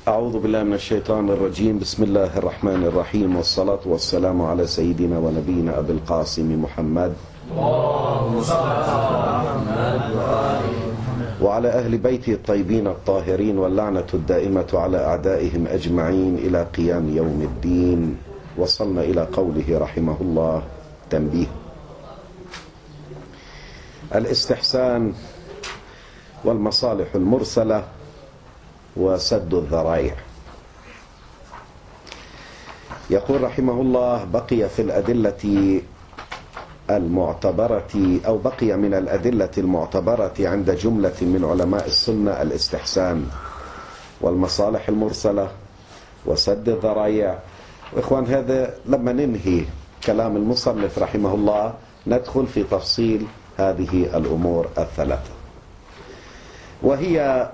أعوذ بالله من الشيطان الرجيم. بسم الله الرحمن الرحيم، والصلاة والسلام على سيدنا ونبينا أبي القاسم محمد وعلى أهل بيته الطيبين الطاهرين، واللعنة الدائمة على أعدائهم أجمعين إلى قيام يوم الدين. وصلنا إلى قوله رحمه الله: تنبيه. الاستحسان والمصالح المرسلة وسد الذرائع. يقول رحمه الله: بقي في الأدلة المعتبرة، أو بقي من الأدلة المعتبرة عند جملة من علماء السنة الاستحسان والمصالح المرسلة وسد الذرائع. وإخوان، هذا لما ننهي كلام المصنف رحمه الله ندخل في تفصيل هذه الأمور الثلاثة، وهي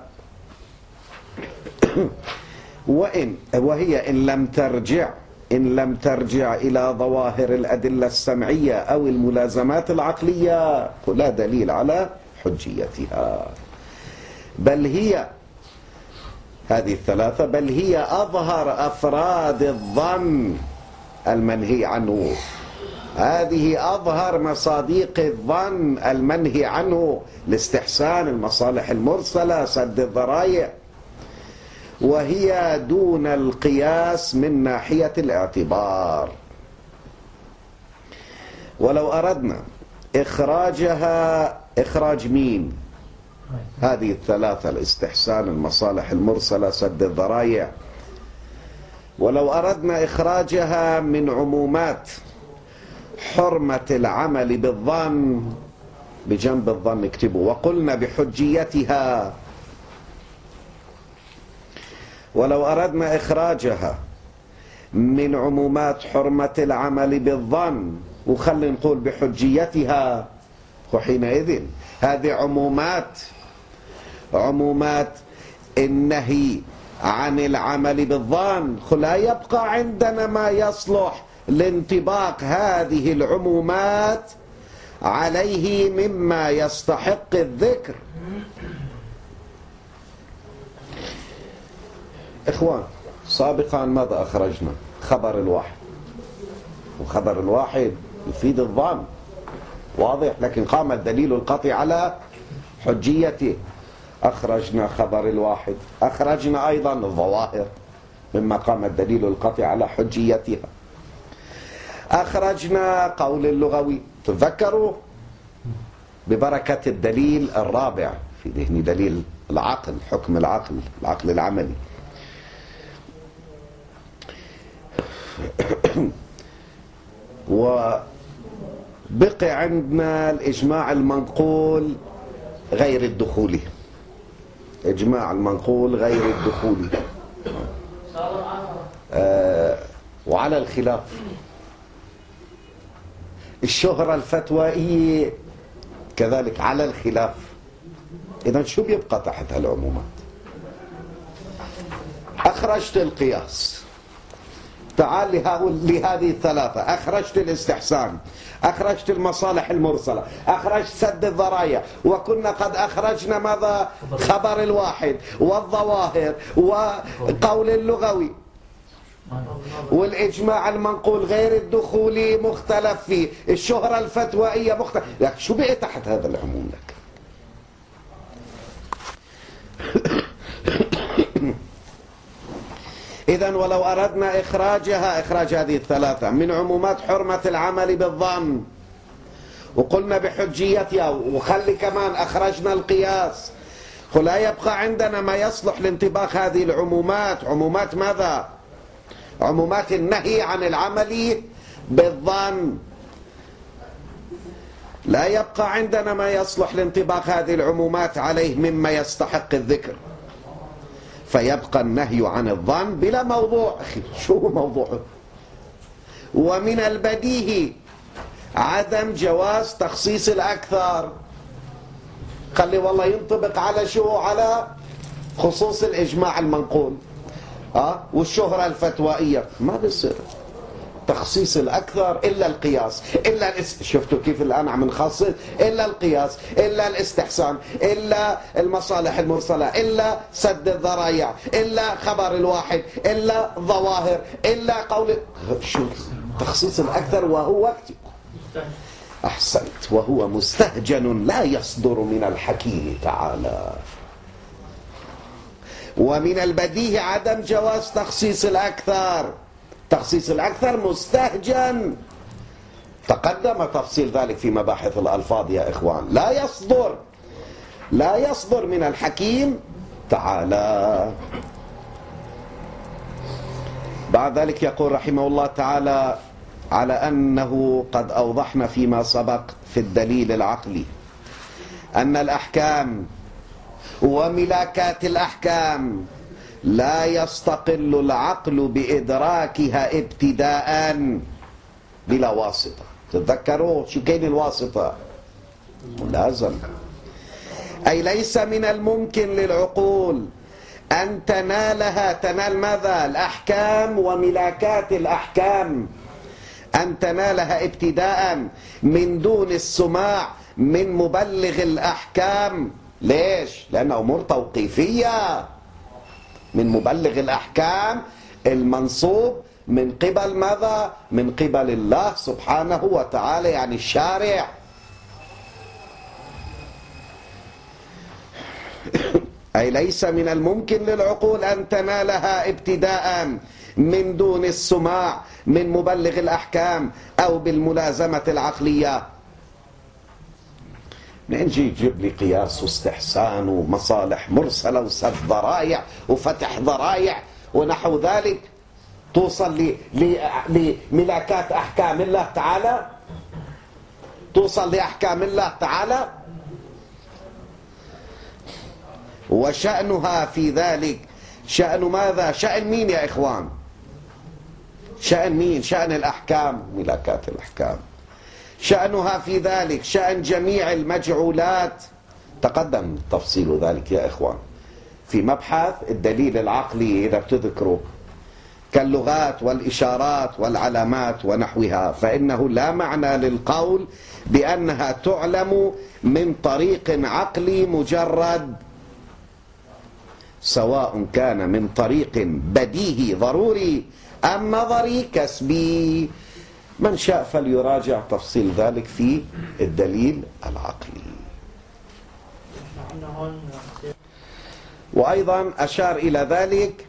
إن لم ترجع إلى ظواهر الأدلة السمعية أو الملازمات العقلية فلا دليل على حجيتها، بل هي هذه الثلاثة بل هي أظهر أفراد الظن المنهي عنه. هذه أظهر مصاديق الظن المنهي عنه: الاستحسان، المصالح المرسلة، سد الذرائع، وهي دون القياس من ناحية الاعتبار. ولو أردنا إخراجها، إخراج مين؟ هذه الثلاثة: الاستحسان، المصالح المرسلة، سد الذرائع. ولو أردنا إخراجها من عمومات حرمة العمل بالظن، بجنب الظن اكتبوا، وقلنا بحجيتها. ولو أردنا إخراجها من عمومات حرمة العمل بالظن وخلي نقول بحجيتها، وحينئذ هذه عمومات النهي عن العمل بالظن، لا يبقى عندنا ما يصلح لانطباق هذه العمومات عليه مما يستحق الذكر. إخوان، سابقا ماذا أخرجنا؟ خبر الواحد، وخبر الواحد يفيد الظن، واضح، لكن قام الدليل القطعي على حجيته. أخرجنا خبر الواحد، أخرجنا أيضا الظواهر مما قام الدليل القطعي على حجيتها. أخرجنا قول اللغوي، تذكروا ببركة الدليل الرابع في ذهن دليل العقل، حكم العقل العملي. وبقي عندنا الإجماع المنقول غير الدخولي، إجماع المنقول غير الدخولي، وعلى الخلاف الشهرة الفتوائية كذلك على الخلاف. إذن شو بيبقى تحت هالعمومات؟ أخرجت القياس، تعال لهذه الثلاثة، أخرجت الاستحسان، أخرجت المصالح المرسلة، أخرجت سد الذرائع، وكنا قد أخرجنا ماذا؟ خبر الواحد، والظواهر، وقول اللغوي، والإجماع المنقول غير الدخولي مختلف فيه، الشهرة الفتوائية مختلف. لكن شو بقي تحت هذا العموم لك؟ إذن ولو أردنا إخراجها، إخراج هذه الثلاثة من عمومات حرمة العمل بالظن، وقلنا بحجيتها، وخلي كمان أخرجنا القياس، لا يبقى عندنا ما يصلح لانطباق هذه العمومات. عمومات ماذا؟ عمومات النهي عن العمل بالظن. لا يبقى عندنا ما يصلح لانطباق هذه العمومات عليه مما يستحق الذكر، فيبقى النهي عن الظن بلا موضوع. أخي شو موضوعه؟ ومن البديهي عدم جواز تخصيص الأكثر. خلي والله ينطبق على شو؟ على خصوص الإجماع المنقول والشهرة الفتوائية. ما بيصير، تخصيص الأكثر إلا القياس، إلا شفتوا كيف الآن عم نخصص، إلا القياس، إلا الاستحسان، إلا المصالح المرسلة، إلا سد الذرائع، إلا خبر الواحد، إلا ظواهر، إلا قول. شو تخصيص الأكثر وهو أحسنت، وهو مستهجن لا يصدر من الحكيم تعالى. ومن البديهي عدم جواز تخصيص الأكثر. تخصيص الأكثر مستهجن، تقدم تفصيل ذلك في مباحث الألفاظ يا إخوان. لا يصدر من الحكيم تعالى. بعد ذلك يقول رحمه الله تعالى: على أنه قد أوضحنا فيما سبق في الدليل العقلي أن الأحكام وملاكات الأحكام لا يستقل العقل بإدراكها ابتداء بلا واسطة. تتذكروا شو كان الواسطة؟ ملازم. أي ليس من الممكن للعقول أن تنال ماذا؟ الأحكام وملاكات الأحكام، أن تنالها ابتداء من دون السماع من مبلغ الأحكام. ليش؟ لأن أمور توقيفية. من مبلغ الأحكام المنصوب من قبل ماذا؟ من قبل الله سبحانه وتعالى، يعني الشارع. أي ليس من الممكن للعقول أن تنالها ابتداء من دون السماع من مبلغ الأحكام أو بالملازمة العقلية. نجي يجيب لي قياس واستحسان ومصالح مرسلة وسد ذرائع وفتح ذرائع ونحو ذلك، توصل لملاكات أحكام الله تعالى، توصل لأحكام الله تعالى. وشأنها في ذلك شأن ماذا؟ شأن مين يا إخوان؟ شأن مين؟ شأن الأحكام، ملاكات الأحكام. شأنها في ذلك شأن جميع المجعولات. تقدم تفصيل ذلك يا إخوان في مبحث الدليل العقلي إذا بتذكروا، كاللغات والإشارات والعلامات ونحوها، فإنه لا معنى للقول بأنها تعلم من طريق عقلي مجرد، سواء كان من طريق بديهي ضروري أم نظري كسبي. من شاء فليراجع تفصيل ذلك في الدليل العقلي. وأيضا أشار إلى ذلك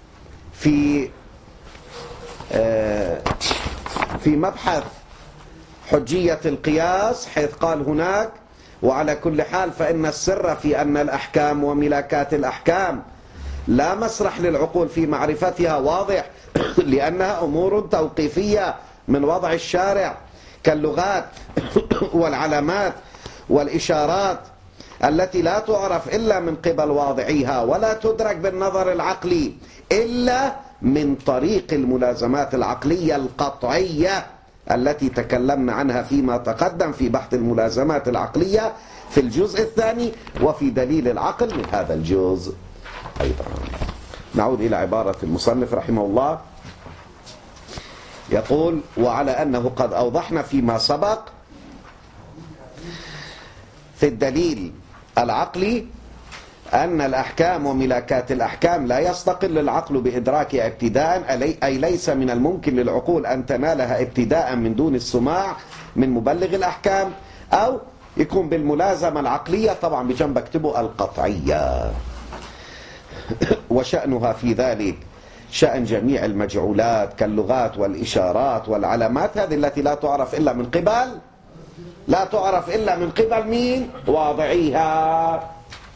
في مبحث حجية القياس، حيث قال هناك: وعلى كل حال فإن السر في أن الأحكام وملاكات الأحكام لا مسرح للعقول في معرفتها واضح، لأنها أمور توقيفية من وضع الشارع، كاللغات والعلامات والإشارات التي لا تعرف إلا من قبل واضعيها ولا تدرك بالنظر العقلي إلا من طريق الملازمات العقلية القطعية التي تكلمنا عنها فيما تقدم في بحث الملازمات العقلية في الجزء الثاني وفي دليل العقل من هذا الجزء أيضا. نعود إلى عبارة المصنف رحمه الله، يقول: وعلى أنه قد أوضحنا فيما سبق في الدليل العقلي أن الأحكام وملاكات الأحكام لا يستقل العقل بإدراكها ابتداء، أي ليس من الممكن للعقول أن تنالها ابتداء من دون السماع من مبلغ الأحكام، أو يكون بالملازمة العقلية، طبعا بجنب اكتبوا القطعية. وشأنها في ذلك شأن جميع المجعولات كاللغات والإشارات والعلامات، هذه التي لا تعرف إلا من قبل مين؟ واضعيها.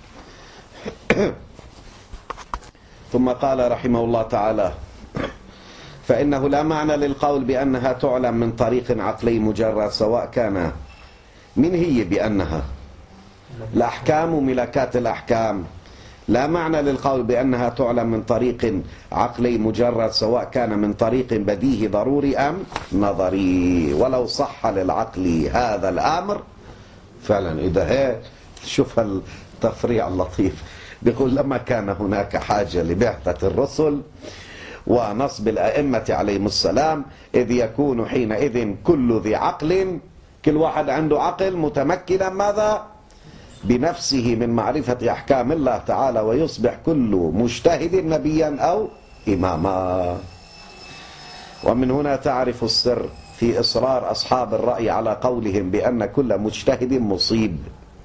ثم قال رحمه الله تعالى: فإنه لا معنى للقول بأنها تعلم من طريق عقلي مجرد، سواء كان من هي بأنها الأحكام وملاكات الأحكام. لا معنى للقول بأنها تعلم من طريق عقلي مجرد، سواء كان من طريق بديهي ضروري أم نظري. ولو صح للعقل هذا الأمر فعلا، إذا هيك شوف التفريع اللطيف، بيقول: لما كان هناك حاجة لبعثة الرسل ونصب الأئمة عليهم السلام، إذ يكون حينئذ كل ذي عقل، كل واحد عنده عقل متمكنا ماذا؟ بنفسه من معرفة أحكام الله تعالى، ويصبح كل مجتهد نبيا أو إماما. ومن هنا تعرف السر في إصرار أصحاب الرأي على قولهم بأن كل مجتهد مصيب.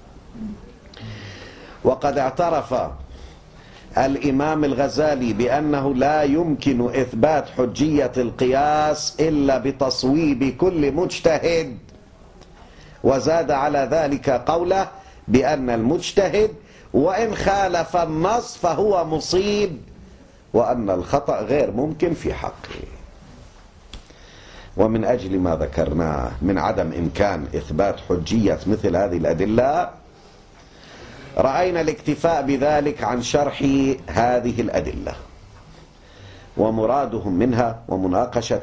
وقد اعترف الإمام الغزالي بأنه لا يمكن إثبات حجية القياس إلا بتصويب كل مجتهد، وزاد على ذلك قوله بأن المجتهد وإن خالف النص فهو مصيب، وأن الخطأ غير ممكن في حقه. ومن أجل ما ذكرناه من عدم إمكان إثبات حجية مثل هذه الأدلة، رأينا الاكتفاء بذلك عن شرح هذه الأدلة ومرادهم منها ومناقشة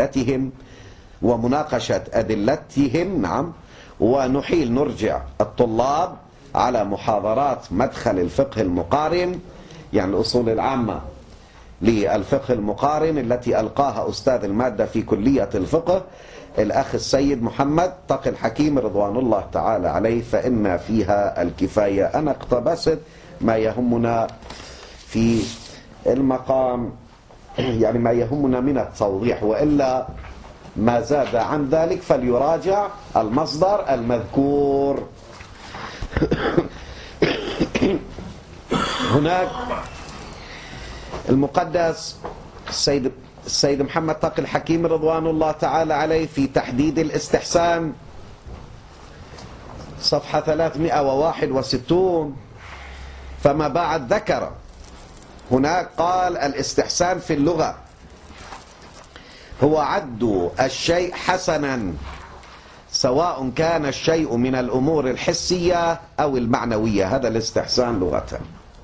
أدلتهم نعم. ونحيل نرجع الطلاب على محاضرات مدخل الفقه المقارن، يعني الأصول العامة للفقه المقارن التي ألقاها أستاذ المادة في كلية الفقه الأخ السيد محمد تقي الحكيم رضوان الله تعالى عليه، فإن فيها الكفاية. أنا اقتبست ما يهمنا في المقام، يعني ما يهمنا من التوضيح، وإلا ما زاد عن ذلك فليراجع المصدر المذكور. هناك المقدس السيد محمد تقي الحكيم رضوان الله تعالى عليه في تحديد الاستحسان صفحة 361 فما بعد ذكر هناك قال: الاستحسان في اللغة هو عد الشيء حسنا سواء كان الشيء من الأمور الحسية أو المعنوية، هذا الاستحسان لغة.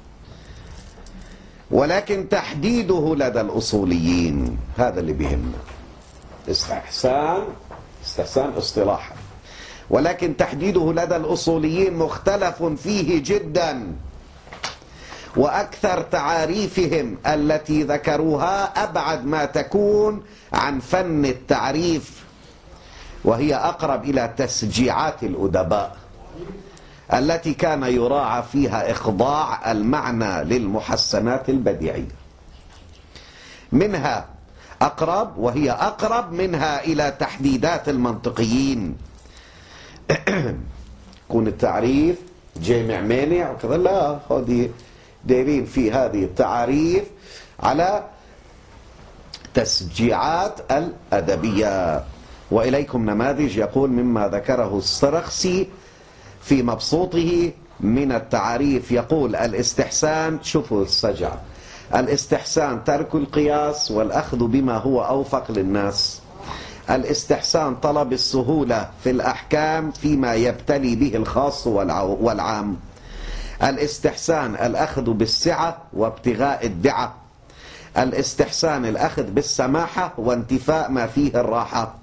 ولكن تحديده لدى الأصوليين هذا اللي بيهمنا. استحسان اصطلاحا، ولكن تحديده لدى الأصوليين مختلف فيه جدا، وأكثر تعاريفهم التي ذكروها أبعد ما تكون عن فن التعريف، وهي أقرب إلى تسجيعات الأدباء التي كان يراعى فيها إخضاع المعنى للمحسنات البديعية. منها أقرب، وهي أقرب منها إلى تحديدات المنطقيين. يكون التعريف جامع مانع وكذا، لا، هذه دايرين في هذه التعاريف على تسجيعات الأدبية. وإليكم نماذج يقول مما ذكره السرخسي في مبسوطه من التعاريف. يقول: الاستحسان، شوفوا السجع، الاستحسان ترك القياس والأخذ بما هو أوفق للناس. الاستحسان طلب السهولة في الأحكام فيما يبتلي به الخاص والعام. الاستحسان الأخذ بالسعة وابتغاء الدعة. الاستحسان الأخذ بالسماحة وانتفاء ما فيه الراحة،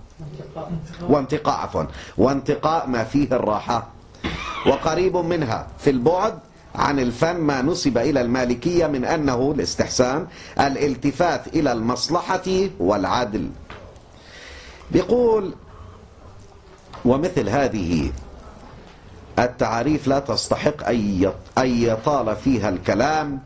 وانتقاء ما فيه الراحة. وقريب منها في البعد عن الفن ما نسب إلى المالكية من أنه الاستحسان الالتفات إلى المصلحة والعدل. بيقول: ومثل هذه التعاريف لا تستحق أن يطال فيها الكلام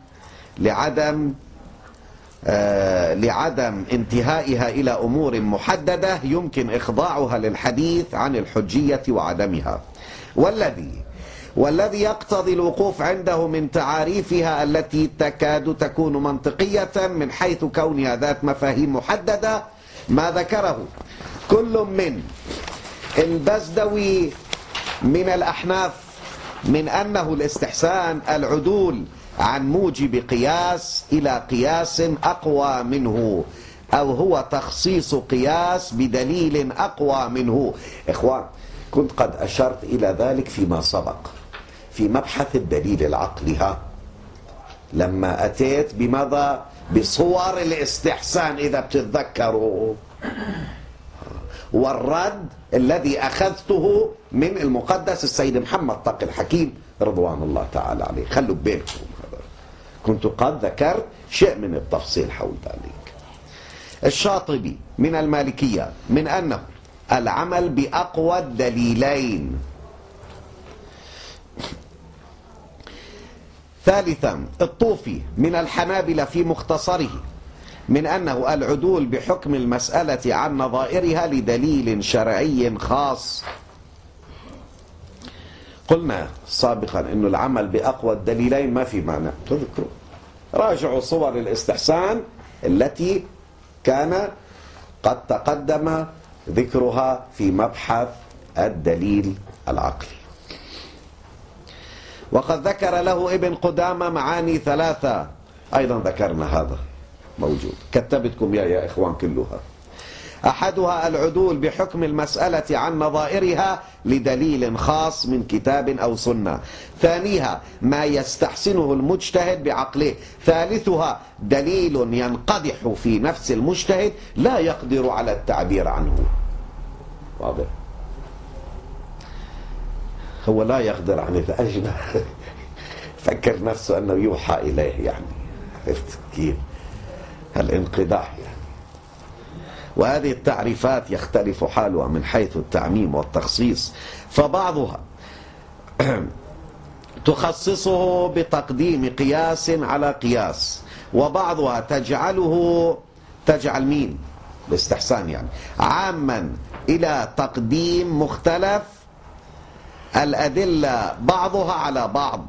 لعدم انتهائها إلى أمور محددة يمكن إخضاعها للحديث عن الحجية وعدمها. والذي يقتضي الوقوف عنده من تعاريفها التي تكاد تكون منطقية من حيث كونها ذات مفاهيم محددة ما ذكره كل من البزدوي من الأحناف من أنه الاستحسان العدول عن موجب قياس إلى قياس أقوى منه، أو هو تخصيص قياس بدليل أقوى منه. إخوان، كنت قد أشرت إلى ذلك فيما سبق في مبحث الدليل العقلي، لما أتيت بماذا؟ بصور الاستحسان إذا بتتذكروا، والرد الذي أخذته من المقدس السيد محمد تقي الحكيم رضوان الله تعالى عليه. خلوا بينكم، كنت قد ذكرت شيء من التفصيل حول ذلك. الشاطبي من المالكية من أنه العمل بأقوى الدليلين. ثالثا الطوفي من الحنابلة في مختصره من أنه العدول بحكم المسألة عن نظائرها لدليل شرعي خاص. قلنا سابقا أنه العمل بأقوى الدليلين ما في معنى، تذكروا راجعوا صور الاستحسان التي كان قد تقدم ذكرها في مبحث الدليل العقلي. وقد ذكر له ابن قدامة معاني ثلاثة، أيضا ذكرنا هذا موجود، كتبتكم يا إخوان كلها. أحدها العدول بحكم المسألة عن نظائرها لدليل خاص من كتاب أو سنة. ثانيها ما يستحسنه المجتهد بعقله. ثالثها دليل ينقدح في نفس المجتهد لا يقدر على التعبير عنه. واضح؟ هو لا يقدر عن الأجنة فكر نفسه أنه يوحى إليه، يعني عرفت كيف الانقداح يعني. وهذه التعريفات يختلف حالها من حيث التعميم والتخصيص، فبعضها تخصصه بتقديم قياس على قياس، وبعضها تجعل مين باستحسان يعني عاما إلى تقديم مختلف الأدلة بعضها على بعض.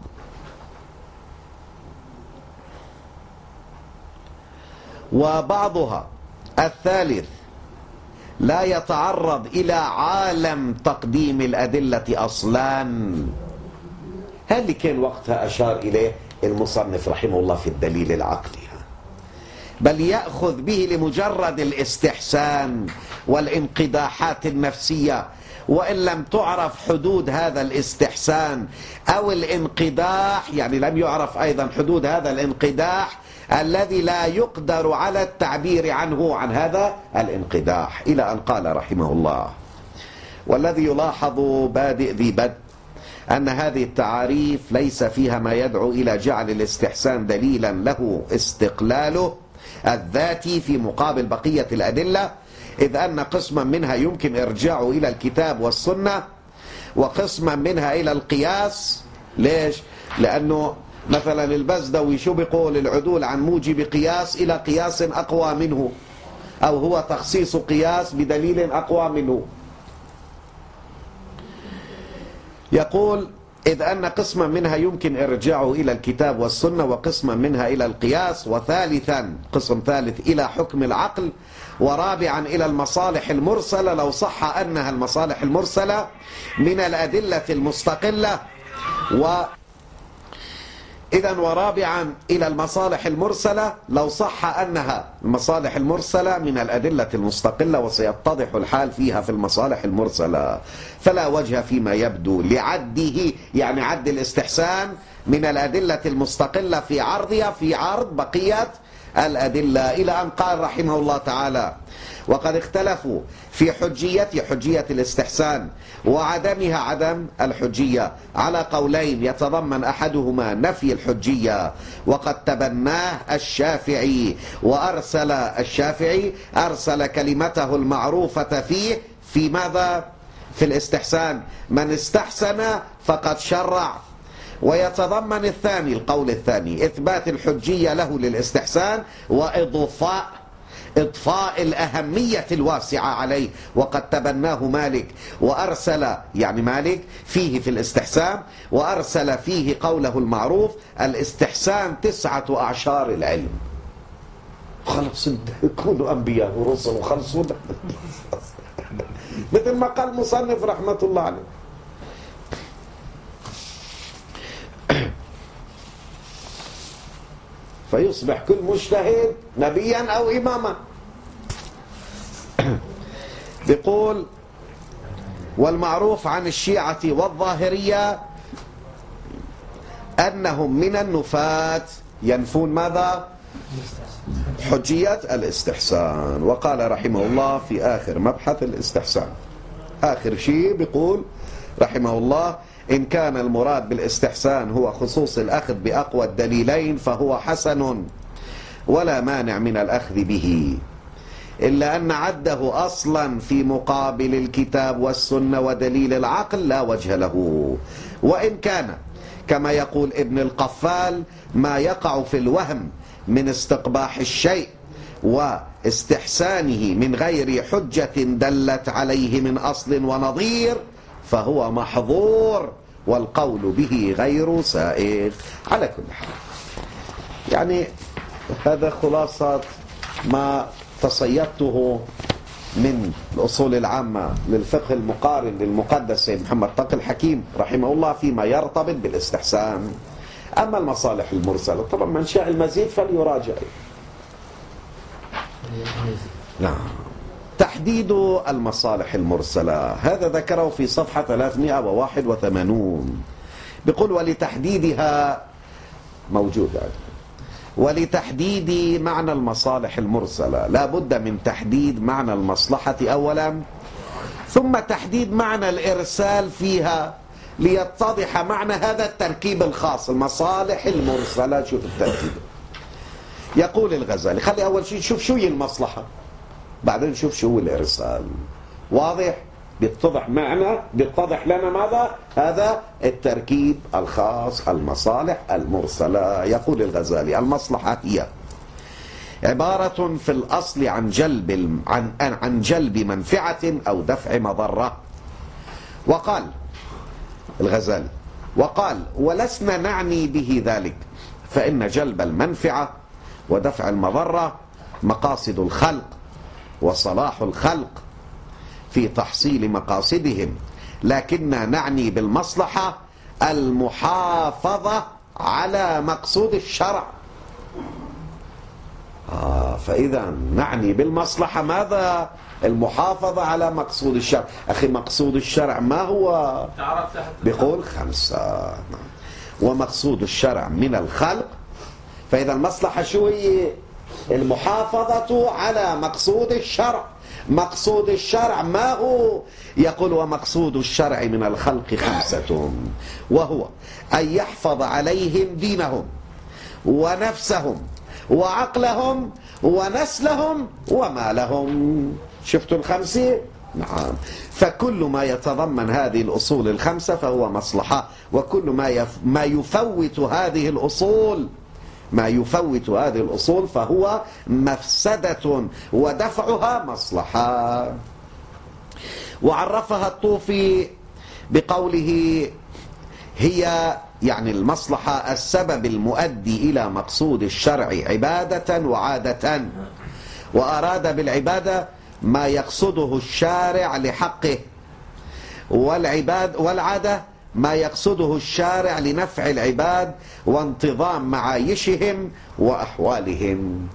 وبعضها الثالث لا يتعرض إلى عالم تقديم الأدلة أصلا. هل اللي كان وقتها أشار إليه المصنف رحمه الله في الدليل العقلي، بل يأخذ به لمجرد الاستحسان والانقداحات النفسية، وإن لم تعرف حدود هذا الاستحسان أو الانقداح، يعني لم يعرف أيضا حدود هذا الانقداح الذي لا يقدر على التعبير عنه عن هذا الانقداح، إلى أن قال رحمه الله: والذي يلاحظ بادئ ذي بدء أن هذه التعاريف ليس فيها ما يدعو إلى جعل الاستحسان دليلا له استقلاله الذاتي في مقابل بقية الأدلة، إذ أن قسما منها يمكن إرجاعه إلى الكتاب والسنة وقسما منها إلى القياس. ليش؟ لأنه مثلا البزدوي شو بيقول؟ العدول عن موجب قياس إلى قياس أقوى منه، أو هو تخصيص قياس بدليل أقوى منه. يقول: إذ أن قسما منها يمكن إرجاعه إلى الكتاب والسنة وقسما منها إلى القياس، وثالثا قسم ثالث إلى حكم العقل، ورابعا إلى المصالح المرسلة لو صح أنها المصالح المرسلة من الأدلة المستقلة، ورابعا إلى المصالح المرسلة لو صح أنها المصالح المرسلة من الأدلة المستقلة، وسيتضح الحال فيها في المصالح المرسلة، فلا وجه فيما يبدو لعده، يعني عد الاستحسان من الأدلة المستقلة في عرضها في عرض بقية الأدلة، إلى أن قال رحمه الله تعالى: وقد اختلفوا في حجية الاستحسان وعدمها عدم الحجية على قولين يتضمن أحدهما نفي الحجية، وقد تبناه الشافعي، وأرسل الشافعي كلمته المعروفة فيه في ماذا؟ في الاستحسان: من استحسن فقد شرع. ويتضمن الثاني القول الثاني إثبات الحجية له للاستحسان وإضفاء الأهمية الواسعة عليه، وقد تبناه مالك وأرسل، يعني مالك فيه في الاستحسان، وأرسل فيه قوله المعروف: الاستحسان 9 أعشار العلم. خلص يكونوا أنبياء ورسل وخلصوا مثل ما قال المصنف رحمة الله عليه. فيصبح كل مجتهد نبيا أو إماما. بيقول: والمعروف عن الشيعة والظاهرية أنهم من النفاة ينفون ماذا؟ حجية الاستحسان. وقال رحمه الله في آخر مبحث الاستحسان، آخر شيء بيقول رحمه الله: إن كان المراد بالاستحسان هو خصوص الأخذ بأقوى الدليلين فهو حسن ولا مانع من الأخذ به، إلا أن عده أصلا في مقابل الكتاب والسنة ودليل العقل لا وجه له. وإن كان كما يقول ابن القفال ما يقع في الوهم من استقباح الشيء واستحسانه من غير حجة دلت عليه من أصل ونظير فهو محظور والقول به غير سائغ. على كل حال يعني هذا خلاصة ما تصيدته من الأصول العامة للفقه المقارن للمقدس سيد محمد تقي الحكيم رحمه الله فيما يرتبط بالاستحسان. أما المصالح المرسلة طبعا من شاء المزيد فليراجع. نعم. تحديد المصالح المرسلة هذا ذكره في صفحة 381 بيقول ولتحديدها موجود يعني ولتحديد معنى المصالح المرسلة لا بد من تحديد معنى المصلحة أولا ثم تحديد معنى الإرسال فيها ليتضح معنى هذا التركيب الخاص المصالح المرسلة. شوف التركيب. يقول الغزالي خلي أول شيء نشوف شو هي المصلحة بعدين نشوف شو هو الإرسال. واضح؟ بيتضح لنا ماذا؟ هذا التركيب الخاص المصالح المرسلة. يقول الغزالي المصلحة هي عبارة في الأصل عن جلب منفعة أو دفع مضرة. وقال الغزالي ولسنا نعني به ذلك فإن جلب المنفعة ودفع المضرة مقاصد الخلق وصلاح الخلق في تحصيل مقاصدهم لكننا نعني بالمصلحة المحافظة على مقصود الشرع. فإذا نعني بالمصلحة ماذا؟ المحافظة على مقصود الشرع. أخي مقصود الشرع ما هو؟ بيقول 5 ومقصود الشرع من الخلق. فإذا المصلحة شو هي؟ المحافظة على مقصود الشرع. مقصود الشرع ما هو؟ يقول ومقصود الشرع من الخلق 5 وهو أن يحفظ عليهم دينهم ونفسهم وعقلهم ونسلهم ومالهم. شفتوا 5؟ نعم. فكل ما يتضمن هذه الأصول 5 فهو مصلحة وكل ما يفوت هذه الأصول فهو مفسدة ودفعها مصلحة. وعرفها الطوفي بقوله هي يعني المصلحة السبب المؤدي إلى مقصود الشرع عبادة وعادة. وأراد بالعبادة ما يقصده الشارع لحقه والعادة ما يقصده الشارع لنفع العباد وانتظام معايشهم وأحوالهم.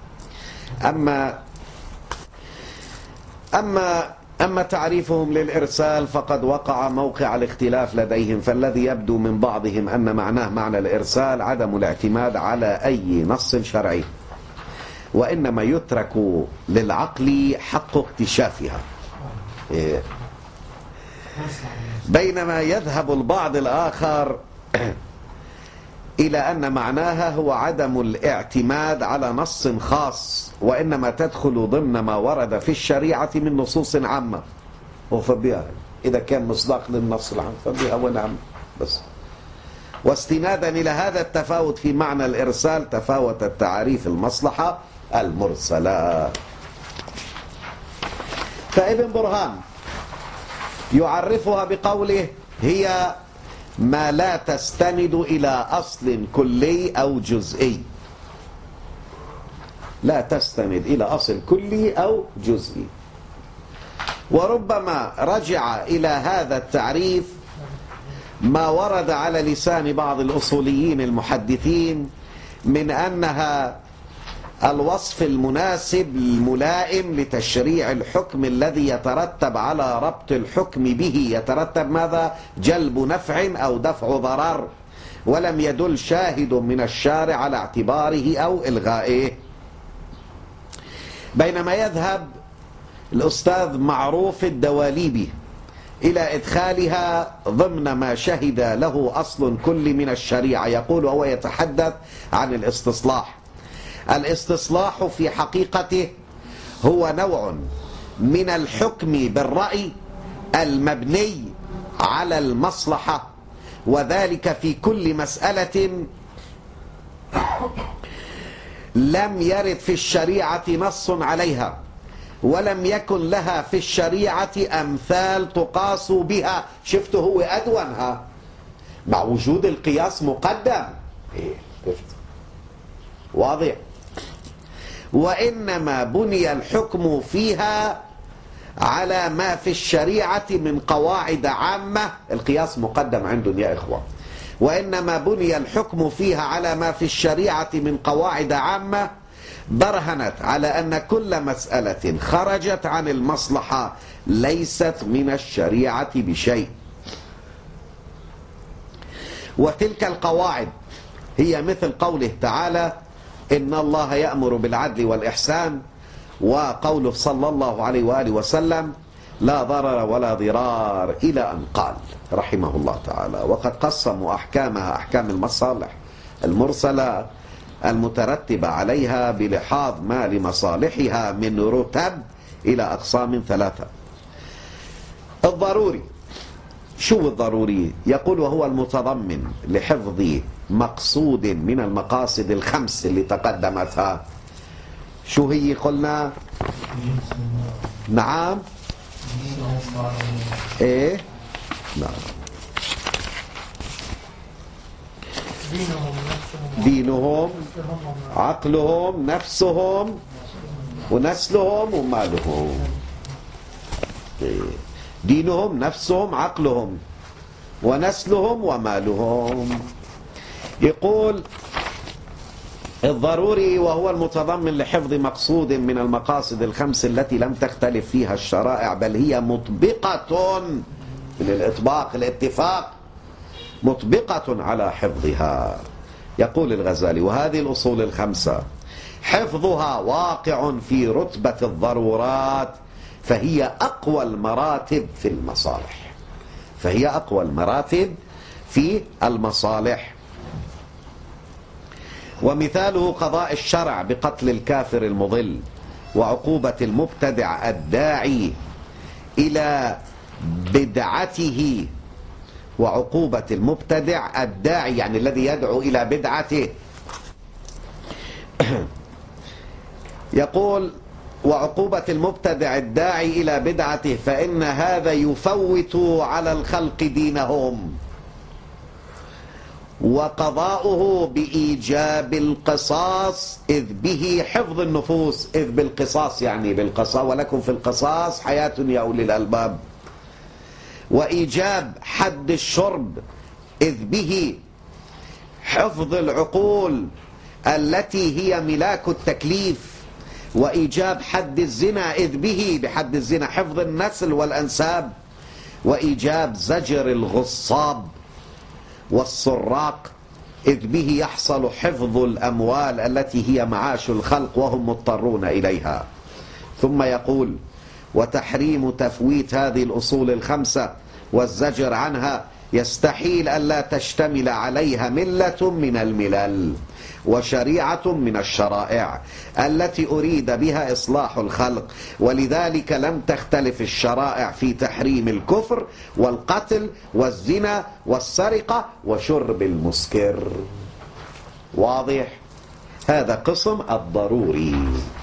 أما تعريفهم للإرسال فقد وقع موقع الاختلاف لديهم فالذي يبدو من بعضهم أن معناه معنى الإرسال عدم الاعتماد على أي نص شرعي وإنما يترك للعقل حق اكتشافها بينما يذهب البعض الآخر إلى أن معناها هو عدم الاعتماد على نص خاص وإنما تدخل ضمن ما ورد في الشريعة من نصوص عامة وفبها إذا كان مصداق للنص العام فبها ونعم بس. واستنادا إلى هذا التفاوت في معنى الإرسال تفاوتت تعريف المصلحة المرسلة. فابن برهان يعرفها بقوله هي ما لا تستند إلى أصل كلي أو جزئي. لا تستند إلى أصل كلي أو جزئي. وربما رجع إلى هذا التعريف ما ورد على لسان بعض الأصوليين المحدثين من أنها الوصف المناسب الملائم لتشريع الحكم الذي يترتب على ربط الحكم به يترتب ماذا؟ جلب نفع أو دفع ضرر ولم يدل شاهد من الشارع على اعتباره أو إلغائه. بينما يذهب الأستاذ معروف الدواليبي إلى إدخالها ضمن ما شهد له أصل كل من الشريعة. يقول وهو يتحدث عن الاستصلاح. الاستصلاح في حقيقته هو نوع من الحكم بالرأي المبني على المصلحة، وذلك في كل مسألة لم يرد في الشريعة نص عليها ولم يكن لها في الشريعة أمثال تقاس بها. شفت هو أدونها مع وجود القياس مقدم. واضح. وإنما بني الحكم فيها على ما في الشريعة من قواعد عامة. القياس مقدم عندهم يا إخوة. وإنما بني الحكم فيها على ما في الشريعة من قواعد عامة برهنت على أن كل مسألة خرجت عن المصلحة ليست من الشريعة بشيء. وتلك القواعد هي مثل قوله تعالى: إن الله يأمر بالعدل والإحسان، وقوله صلى الله عليه وآله وسلم: لا ضرر ولا ضرار، إلى أن قال رحمه الله تعالى. وقد قسموا أحكامها أحكام المصالح المرسلة المترتبة عليها بلحاظ ما لمصالحها من رتب إلى أقسام ثلاثة. الضروري، شو الضروري؟ يقول: وهو المتضمن لحفظ مقصود من المقاصد الخمس اللي تقدمتها. شو هي قلنا؟ نعم. ايه نعم. دينهم، عقلهم، نفسهم، ونسلهم، ومالهم. دينهم، نفسهم، عقلهم، ونسلهم، ومالهم. يقول الضروري: وهو المتضمن لحفظ مقصود من المقاصد الخمس التي لم تختلف فيها الشرائع، بل هي مطبقة، من الإطباق الاتفاق، مطبقة على حفظها. يقول الغزالي: وهذه الأصول الخمسة حفظها واقع في رتبة الضرورات، فهي أقوى المراتب في المصالح. فهي أقوى المراتب في المصالح. ومثاله قضاء الشرع بقتل الكافر المضل، وعقوبة المبتدع الداعي إلى بدعته. وعقوبة المبتدع الداعي يعني الذي يدعو إلى بدعته. يقول: وعقوبة المبتدع الداعي إلى بدعته، فإن هذا يفوت على الخلق دينهم. وقضاؤه بإيجاب القصاص، إذ به حفظ النفوس، إذ بالقصاص يعني بالقصاص، ولكم في القصاص حياة يا أولي الألباب. وإيجاب حد الشرب، إذ به حفظ العقول التي هي ملاك التكليف. وإيجاب حد الزنا، إذ به بحد الزنا حفظ النسل والأنساب. وإيجاب زجر الغصاب والسراق، إذ به يحصل حفظ الأموال التي هي معاش الخلق وهم مضطرون إليها. ثم يقول: وتحريم تفويت هذه الأصول الخمسة والزجر عنها يستحيل ألا تشتمل عليها ملة من الملل وشريعة من الشرائع التي أريد بها إصلاح الخلق، ولذلك لم تختلف الشرائع في تحريم الكفر والقتل والزنا والسرقة وشرب المسكر. واضح؟ هذا قسم الضروري.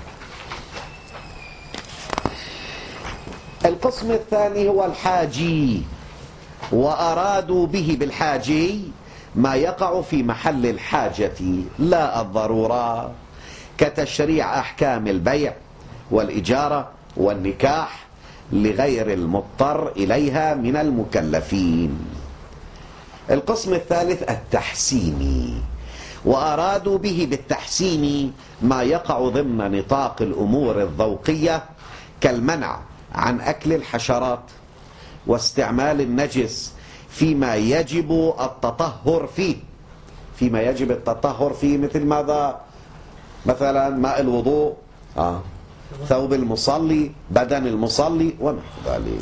القسم الثاني هو الحاجي، وأرادوا به بالحاجي ما يقع في محل الحاجة لا الضرورة، كتشريع أحكام البيع والإجارة والنكاح لغير المضطر إليها من المكلفين. القسم الثالث التحسيني، وأرادوا به بالتحسين ما يقع ضمن نطاق الأمور الذوقية، كالمنع عن أكل الحشرات واستعمال النجس فيما يجب التطهر فيه. فيما يجب التطهر فيه مثل ماذا؟ مثلا ماء الوضوء، ثوب المصلي، بدن المصلي، ونحو ذلك.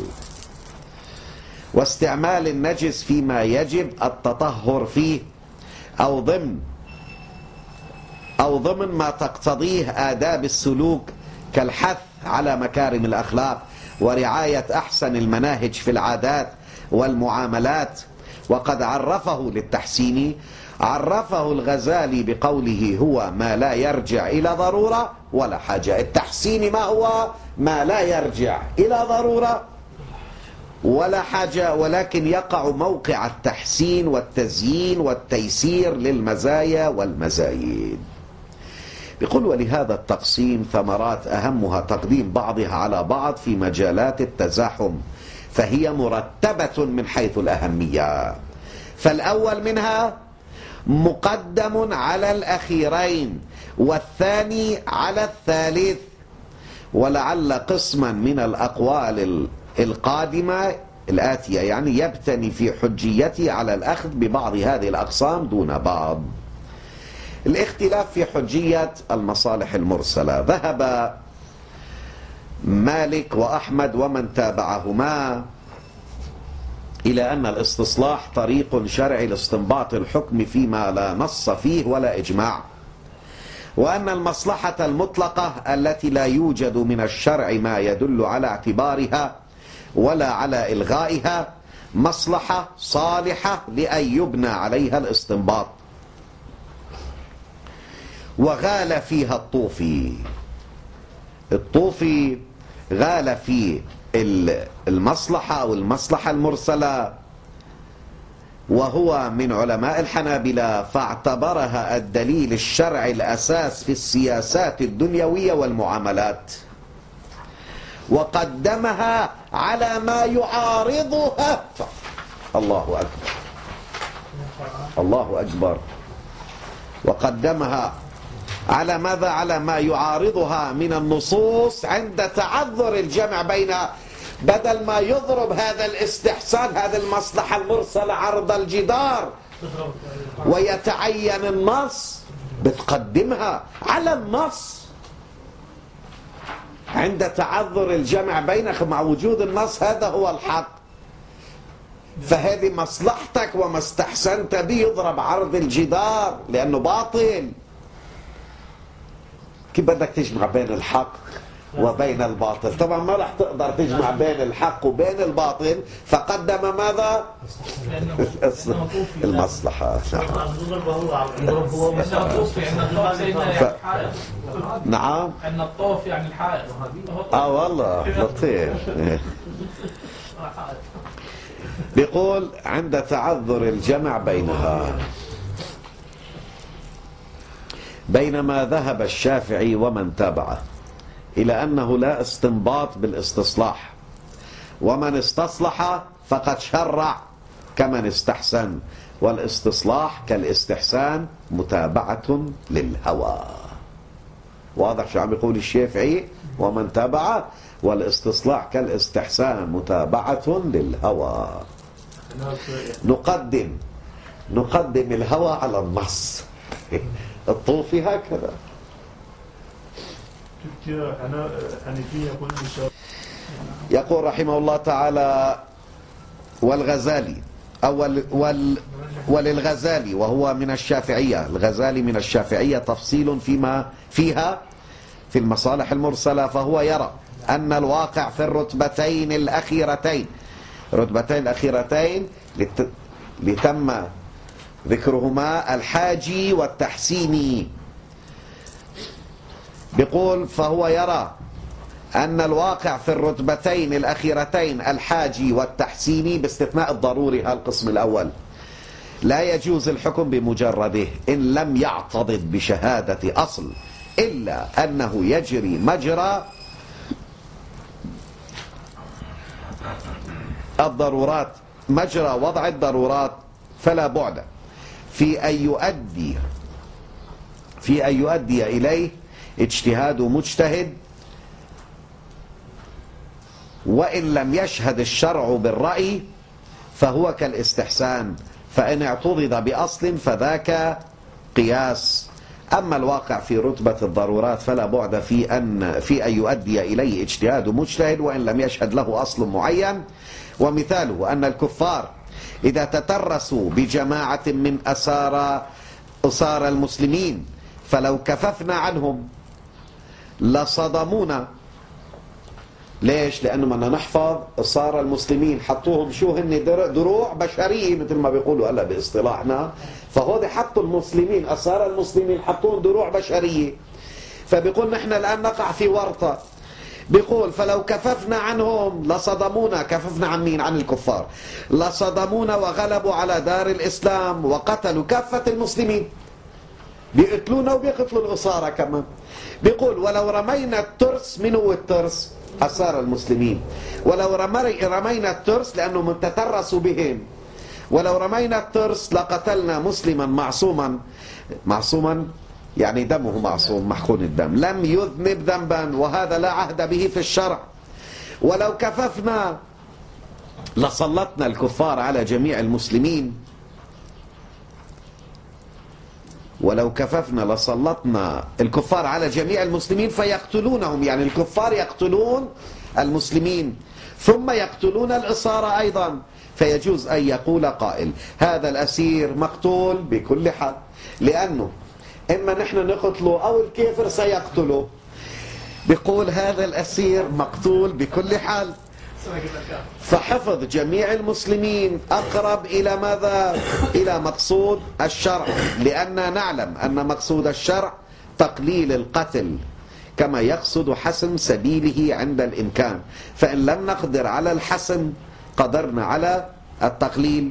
واستعمال النجس فيما يجب التطهر فيه أو ضمن ما تقتضيه آداب السلوك كالحث على مكارم الأخلاق ورعاية أحسن المناهج في العادات والمعاملات. وقد عرفه للتحسين عرفه الغزالي بقوله هو ما لا يرجع إلى ضرورة ولا حاجة. التحسين ما هو؟ ما لا يرجع إلى ضرورة ولا حاجة، ولكن يقع موقع التحسين والتزيين والتيسير للمزايا والمزايد. بيقول ولهذا التقسيم ثمرات أهمها تقديم بعضها على بعض في مجالات التزاحم، فهي مرتبة من حيث الأهمية. فالأول منها مقدم على الأخيرين والثاني على الثالث. ولعل قسما من الأقوال القادمة الآتية يعني يبتني في حجيته على الأخذ ببعض هذه الأقسام دون بعض. الاختلاف في حجية المصالح المرسلة. ذهب مالك وأحمد ومن تابعهما إلى أن الاستصلاح طريق شرعي لاستنباط الحكم فيما لا نص فيه ولا إجماع، وأن المصلحة المطلقة التي لا يوجد من الشرع ما يدل على اعتبارها ولا على إلغائها مصلحة صالحة لأن يبنى عليها الاستنباط. وغال فيها الطوفي غال في المصلحة أو المصلحة المرسلة، وهو من علماء الحنابلة، فاعتبرها الدليل الشرعي الأساس في السياسات الدنيوية والمعاملات، وقدمها على ما يعارضها. الله أكبر الله أكبر. وقدمها على ماذا؟ على ما يعارضها من النصوص عند تعذر الجمع بين، بدل ما يضرب هذا الاستحسان هذه المصلحة المرسلة عرض الجدار ويتعين النص، بتقدمها على النص عند تعذر الجمع بينك مع وجود النص. هذا هو الحق، فهذه مصلحتك وما استحسنت به يضرب عرض الجدار لأنه باطل. كيف بدك تجمع بين الحق وبين الباطل؟ طبعا ما رح تقدر تجمع بين الحق وبين الباطل، فقدم ماذا؟ المصلحة. نعم أن الطوف يعني الحائط. والله لطيف. بيقول عند تعذر الجمع بينها، بينما ذهب الشافعي ومن تابعه إلى أنه لا استنباط بالاستصلاح، ومن استصلح فقد شرع كمن استحسن، والاستصلاح كالاستحسان متابعة للهوى. واضح شو عم يقول الشافعي ومن تابعه؟ والاستصلاح كالاستحسان متابعة للهوى. نقدم الهوى على النص. الطوفي هكذا. يقول رحمه الله تعالى والغزالي وللغزالي وهو من الشافعية، الغزالي من الشافعية تفصيل فيما فيها في المصالح المرسلة، فهو يرى أن الواقع في الرتبتين الأخيرتين لتم ذكرهما الحاجي والتحسيني. بيقول فهو يرى أن الواقع في الرتبتين الأخيرتين الحاجي والتحسيني باستثناء الضروري، هالقسم الأول، لا يجوز الحكم بمجرده إن لم يعتضد بشهادة أصل، إلا أنه يجري مجرى الضرورات، مجرى وضع الضرورات، فلا بعد في أن يؤدي إليه اجتهاد مجتهد، وإن لم يشهد الشرع بالرأي فهو كالاستحسان، فإن اعتضد بأصل فذاك قياس. أما الواقع في رتبة الضرورات فلا بعد في أن يؤدي إليه اجتهاد مجتهد وإن لم يشهد له أصل معين. ومثاله أن الكفار إذا تترسوا بجماعة من أسار المسلمين فلو كففنا عنهم لصدمونا. ليش؟ لأنه بدنا نحفظ صار المسلمين حطوهم شو هن دروع بشرية مثل ما بيقولوا هلا باصطلاحنا، فهود حطوا المسلمين صار المسلمين حطوهم دروع بشرية. فبيقول نحن الآن نقع في ورطة. بيقول فلو كففنا عنهم لصدمونا. كففنا عن مين؟ عن الكفار. لصدمونا وغلبوا على دار الإسلام وقتلوا كافة المسلمين. بيقتلونا وبيقتلوا الأسارة كمان. بيقول ولو رمينا الترس، من هو الترس؟ أسار المسلمين. ولو رمينا الترس لأنهم تترسوا بهم، ولو رمينا الترس لقتلنا مسلما معصوما. معصوما يعني دمه معصوم محقون الدم، لم يذنب ذنبا، وهذا لا عهد به في الشرع. ولو كففنا لسلطنا الكفار على جميع المسلمين. ولو كففنا لسلطنا الكفار على جميع المسلمين فيقتلونهم، يعني الكفار يقتلون المسلمين ثم يقتلون الأسارى أيضا. فيجوز أن يقول قائل هذا الأسير مقتول بكل حال، لأنه إما نحن نقتله أو الكافر سيقتله. بيقول هذا الأسير مقتول بكل حال، فحفظ جميع المسلمين أقرب إلى ماذا؟ إلى مقصود الشرع، لأننا نعلم أن مقصود الشرع تقليل القتل كما يقصد حسم سبيله عند الإمكان. فإن لم نقدر على الحسم قدرنا على التقليل.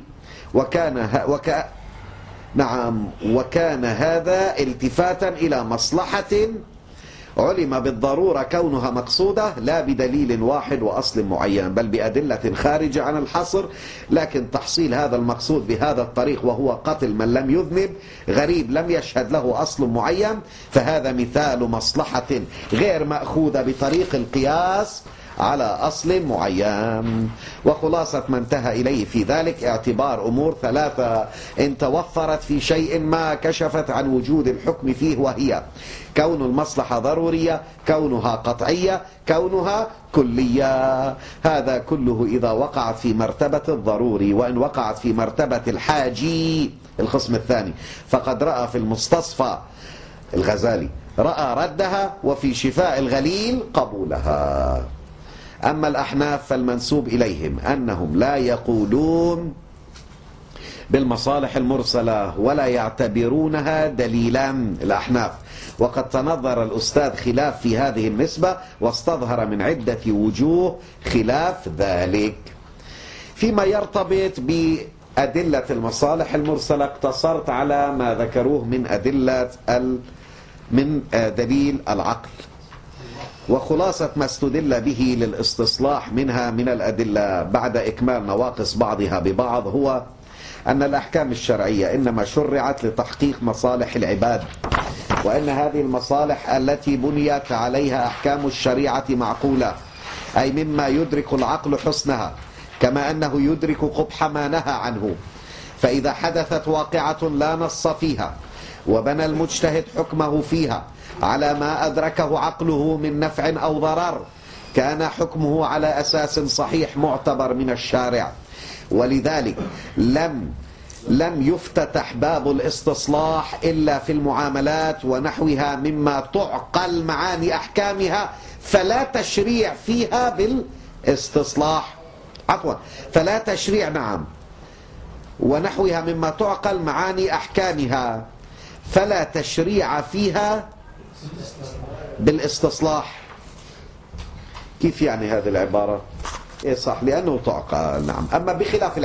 وكان هذا التفاتا إلى مصلحة علم بالضرورة كونها مقصودة لا بدليل واحد وأصل معين، بل بأدلة خارجة عن الحصر. لكن تحصيل هذا المقصود بهذا الطريق وهو قتل من لم يذنب غريب لم يشهد له أصل معين، فهذا مثال مصلحة غير مأخوذة بطريق القياس على أصل معين. وخلاصة ما انتهى إليه في ذلك اعتبار أمور ثلاثة إن توفرت في شيء ما كشفت عن وجود الحكم فيه، وهي كون المصلحة ضرورية، كونها قطعية، كونها كلية. هذا كله إذا وقعت في مرتبة الضروري. وإن وقعت في مرتبة الحاجي القسم الثاني فقد رأى في المستصفى الغزالي رأى ردها، وفي شفاء الغليل قبولها. أما الأحناف فالمنسوب إليهم أنهم لا يقولون بالمصالح المرسلة ولا يعتبرونها دليلا الأحناف. وقد تنظر الأستاذ خلاف في هذه النسبة واستظهر من عدة وجوه خلاف ذلك. فيما يرتبط بأدلة المصالح المرسلة اقتصرت على ما ذكروه من دليل العقل، وخلاصة ما استدل به للاستصلاح منها من الأدلة بعد إكمال نواقص بعضها ببعض هو أن الأحكام الشرعية إنما شرعت لتحقيق مصالح العباد، وأن هذه المصالح التي بنيت عليها أحكام الشريعة معقولة، أي مما يدرك العقل حسنها كما أنه يدرك قبح ما نهى عنه. فإذا حدثت واقعة لا نص فيها وبنى المجتهد حكمه فيها على ما أدركه عقله من نفع أو ضرر كان حكمه على أساس صحيح معتبر من الشارع. ولذلك لم يفتتح باب الاستصلاح إلا في المعاملات ونحوها مما تعقل معاني أحكامها، فلا تشريع فيها بالاستصلاح. فلا تشريع ونحوها مما تعقل معاني أحكامها فلا تشريع فيها بالاستصلاح. كيف يعني هذه العبارة؟ إيه صح، لأنه تعقل. نعم. أما بخلاف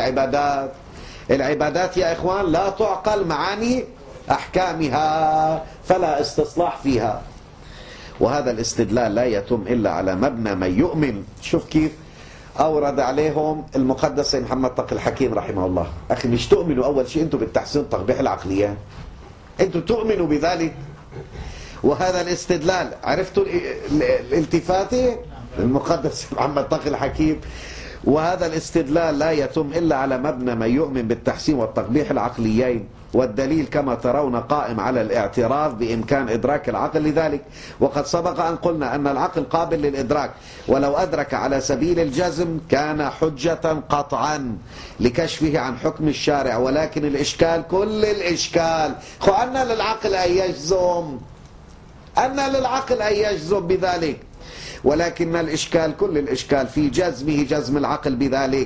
العبادات يا إخوان لا تعقل معاني أحكامها فلا استصلاح فيها. وهذا الاستدلال لا يتم إلا على مبنى من يؤمن. شوف كيف أورد عليهم المقدس محمد تقي الحكيم رحمه الله. أخي مش تؤمنوا أول شيء أنتم بالتحسين تقبيح العقليات، أنتم تؤمنوا بذلك. وهذا الاستدلال عرفتوا الالتفاتة المقدس محمد تقي الحكيم. وهذا الاستدلال لا يتم إلا على مبنى من يؤمن بالتحسين والتقبيح العقليين، والدليل كما ترون قائم على الاعتراف بإمكان إدراك العقل لذلك. وقد سبق أن قلنا أن العقل قابل للإدراك، ولو أدرك على سبيل الجزم كان حجة قطعا لكشفه عن حكم الشارع. ولكن الإشكال كل الإشكال أن للعقل أن يجزم أن للعقل أن يجزم بذلك، ولكن الإشكال كل الإشكال في جزمه، جزم العقل بذلك،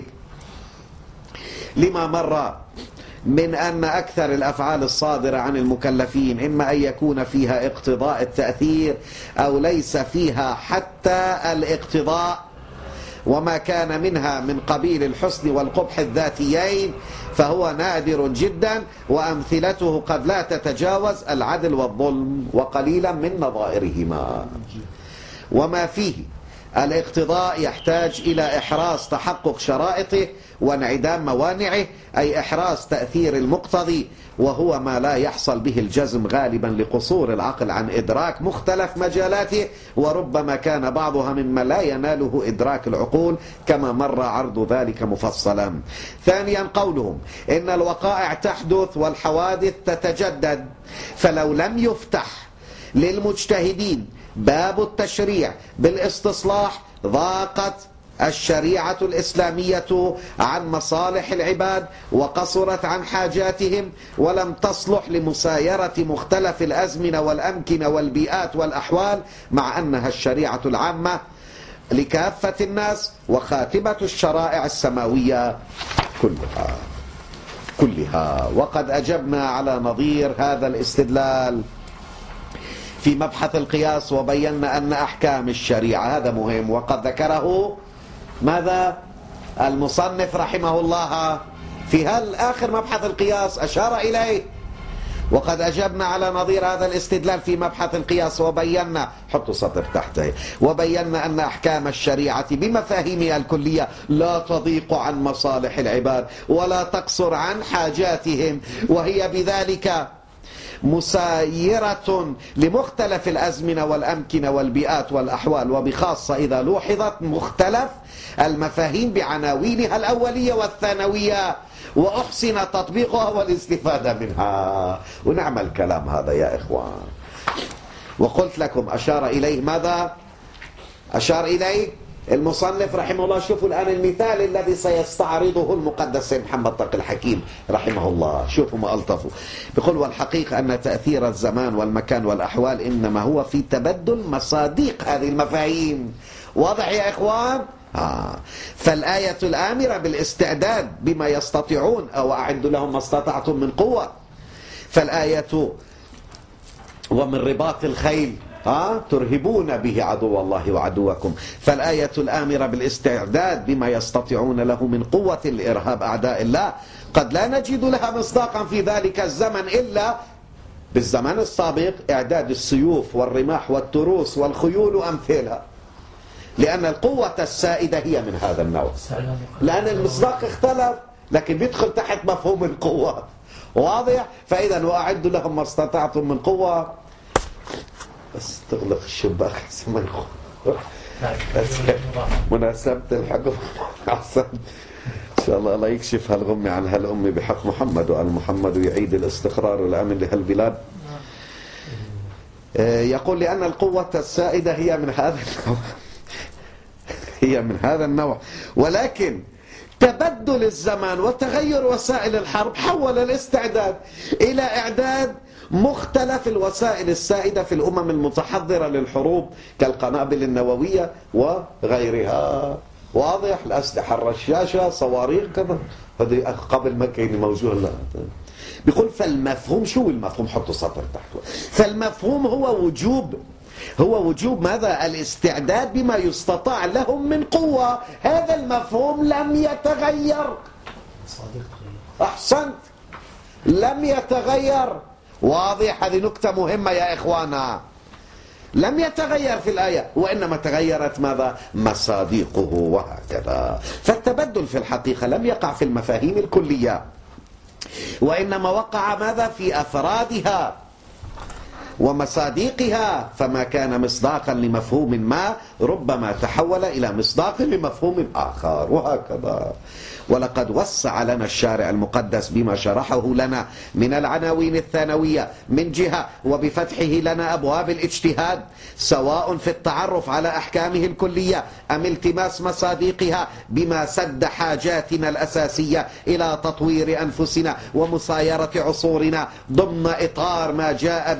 لما مر من أن أكثر الأفعال الصادرة عن المكلفين إما أن يكون فيها اقتضاء التأثير أو ليس فيها حتى الاقتضاء، وما كان منها من قبيل الحسن والقبح الذاتيين فهو نادر جدا، وأمثلته قد لا تتجاوز العدل والظلم وقليلا من نظائرهما. وما فيه الاقتضاء يحتاج إلى إحراز تحقق شرائطه وانعدام موانعه، أي إحراز تأثير المقتضي، وهو ما لا يحصل به الجزم غالبا لقصور العقل عن إدراك مختلف مجالاته، وربما كان بعضها مما لا يناله إدراك العقول كما مر عرض ذلك مفصلا. ثانيا قولهم إن الوقائع تحدث والحوادث تتجدد، فلو لم يفتح للمجتهدين باب التشريع بالاستصلاح ضاقت الشريعة الإسلامية عن مصالح العباد وقصرت عن حاجاتهم، ولم تصلح لمسايرة مختلف الأزمنة والأمكنة والبيئات والأحوال، مع أنها الشريعة العامة لكافة الناس وخاتمة الشرائع السماوية كلها. وقد أجبنا على نظير هذا الاستدلال في مبحث القياس، وبينا أن أحكام الشريعة، هذا مهم وقد ذكره ماذا المصنف رحمه الله في آخر مبحث القياس أشار إليه، وقد أجبنا على نظير هذا الاستدلال في مبحث القياس، وبينا حطوا سطر تحته، وبينا أن أحكام الشريعة بمفاهيمها الكلية لا تضيق عن مصالح العباد ولا تقصر عن حاجاتهم، وهي بذلك مسايرة لمختلف الأزمنة والأمكنة والبيئات والأحوال، وبخاصة إذا لوحظت مختلف المفاهيم بعناوينها الأولية والثانوية، وأحسن تطبيقها والاستفادة منها. ونعمل كلام هذا يا إخوان. وقلت لكم أشار إليه ماذا؟ أشار إليه المصنف رحمه الله. شوفوا الآن المثال الذي سيستعرضه المقدس محمد تقي الحكيم رحمه الله، شوفوا ما ألطفوا. بيقول والحقيقة أن تأثير الزمان والمكان والأحوال إنما هو في تبدل مصادق هذه المفاهيم. واضح يا إخوان؟ فالآية الآمرة بالاستعداد بما يستطيعون أو أعدوا لهم ما استطعتم من قوة، فالآية ومن رباط الخيل ترهبون به عدو الله وعدوكم، فالآية الآمرة بالاستعداد بما يستطيعون له من قوة الإرهاب أعداء الله قد لا نجد لها مصداقا في ذلك الزمن إلا بالزمن السابق، إعداد السيوف والرماح والتروس والخيول وأمثالها، لأن القوة السائدة هي من هذا النوع، لأن المصداق اختلف لكن بيدخل تحت مفهوم القوة. واضح؟ فإذا وأعدوا لهم ما استطعتم من قوة، بس تغلق الشباك ما يخون مناسبة الحكم أحسن إن شاء الله يكشف هالغمة عن هالأمة بحق محمد وآل محمد ويعيد الاستقرار والأمن لهالبلاد. يقول لأن القوة السائدة هي من هذا النوع، ولكن تبدل الزمان وتغير وسائل الحرب حول الاستعداد إلى إعداد مختلف الوسائل السائدة في الأمم المتحضرة للحروب كالقنابل النووية وغيرها. واضح؟ الأسلحة الرشاشة، صواريخ كذا، هذه قبل ما كان موجود. بيقول فالمفهوم، شو المفهوم؟ حطوا سطر تحته. فالمفهوم هو وجوب ماذا؟ الاستعداد بما يستطاع لهم من قوة. هذا المفهوم لم يتغير. أحسنت، لم يتغير. واضح؟ هذه نكتة مهمة يا إخوانا. لم يتغير في الآية، وإنما تغيرت ماذا؟ مصادقه وهكذا. فالتبدل في الحقيقة لم يقع في المفاهيم الكلية، وإنما وقع ماذا؟ في أفرادها ومصادقها، فما كان مصداقا لمفهوم ما ربما تحول إلى مصداق لمفهوم آخر وهكذا. ولقد وسع لنا الشارع المقدس بما شرحه لنا من العناوين الثانوية من جهة، وبفتحه لنا أبواب الاجتهاد سواء في التعرف على أحكامه الكلية أم التماس مصادقها، بما سد حاجاتنا الأساسية إلى تطوير أنفسنا ومسايرة عصورنا ضمن إطار ما جاء به من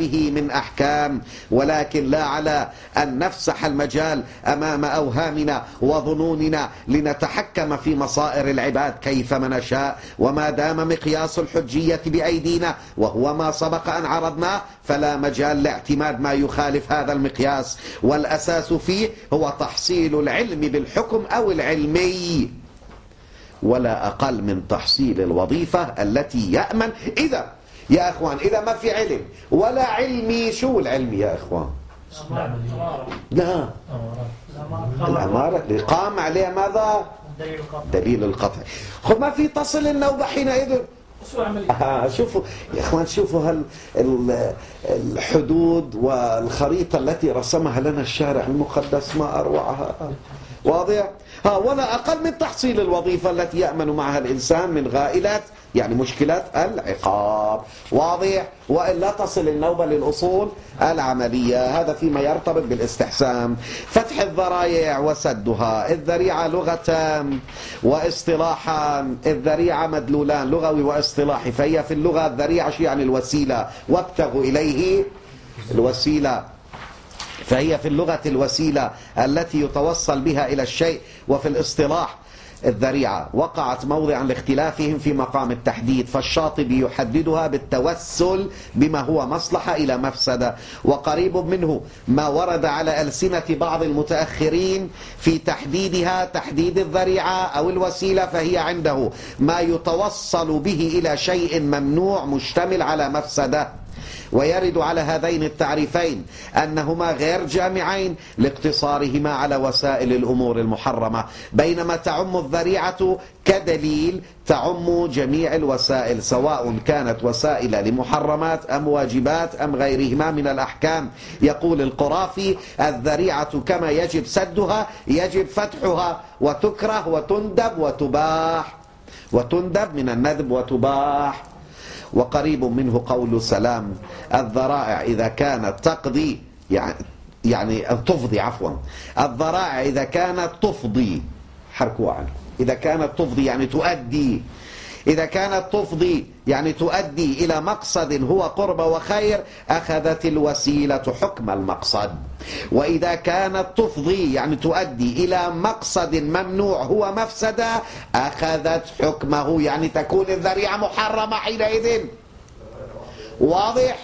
أحكام، ولكن لا على أن نفسح المجال أمام أوهامنا وظنوننا لنتحكم في مصائر العباد كيفما نشاء. وما دام مقياس الحجية بأيدينا وهو ما سبق أن عرضناه فلا مجال لاعتماد ما يخالف هذا المقياس، والأساس فيه هو تحصيل العلم بالحكم أو العلمي، ولا أقل من تحصيل الوظيفة التي يأمن. إذا يا أخوان إذا ما في علم ولا علمي، شو العلمي يا أخوان؟ لا، الأمارة اللي قام عليها ماذا؟ دليل القطع. خب ما في تصل النوبة حينئذ. شوفوا يا اخوان، شوفوا الحدود والخريطة التي رسمها لنا الشارع المقدس، ما أروعها. واضح؟ ولا أقل من تحصيل الوظيفة التي يأمن معها الإنسان من غائلات، يعني مشكلات العقاب. واضح؟ وإلا تصل النوبة للأصول العملية. هذا فيما يرتبط بالاستحسان. فتح الذرائع وسدها. الذريعة لغة واصطلاحا. الذريعة مدلولان، لغوي واصطلاحي. فهي في اللغة الذريعة يعني الوسيلة، وابتغوا إليه الوسيلة، فهي في اللغة الوسيلة التي يتوصل بها إلى الشيء. وفي الاصطلاح الذريعة وقعت موضعا لاختلافهم في مقام التحديد، فالشاطبي يحددها بالتوسل بما هو مصلحة إلى مفسدة. وقريب منه ما ورد على ألسنة بعض المتأخرين في تحديدها تحديد الذريعة أو الوسيلة، فهي عنده ما يتوصل به إلى شيء ممنوع مشتمل على مفسدة. ويرد على هذين التعريفين أنهما غير جامعين لاقتصارهما على وسائل الأمور المحرمة، بينما تعم الذريعة كدليل تعم جميع الوسائل، سواء كانت وسائل لمحرمات أم واجبات أم غيرهما من الأحكام. يقول القرافي: الذريعة كما يجب سدها يجب فتحها، وتكره وتندب وتباح، وتندب من الندب وتباح. وقريب منه قول سلام: الذرائع إذا كانت تقضي يعني تفضي، الذرائع إذا كانت تفضي، حركوا عنه، إذا كانت تفضي يعني تؤدي، إذا كانت تفضي يعني تؤدي إلى مقصد هو قرب وخير، أخذت الوسيلة حكم المقصد. وإذا كانت تفضي يعني تؤدي إلى مقصد ممنوع هو مفسدة، أخذت حكمه، يعني تكون الذريعة محرمة حينئذ. واضح؟